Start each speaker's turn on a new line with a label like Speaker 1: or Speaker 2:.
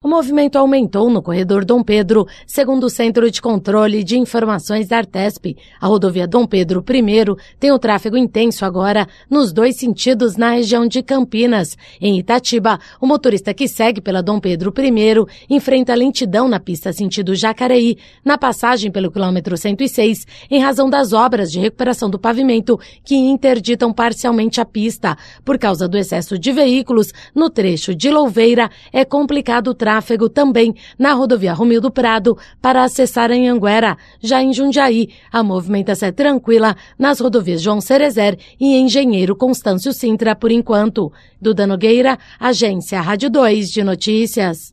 Speaker 1: movimento aumentou no corredor Dom Pedro, segundo o Centro de Controle de Informações da Artesp. A rodovia Dom Pedro I tem o tráfego intenso agora nos dois sentidos na região de Campinas. Em Itatiba, o motorista que segue pela Dom Pedro I enfrenta lentidão na pista sentido Jacareí, na passagem pelo quilômetro 106, em razão das obras de recuperação do pavimento que interditam parcialmente a pista. Por causa do excesso de veículos, no trecho de Louveira, é complicado o tráfego também na rodovia Romildo Prado para acessar Anhanguera. Já em Jundiaí, a movimentação é tranquila nas rodovias João Cerezer e Engenheiro Constâncio Sintra por enquanto. Duda Nogueira, Agência Rádio 2 de Notícias.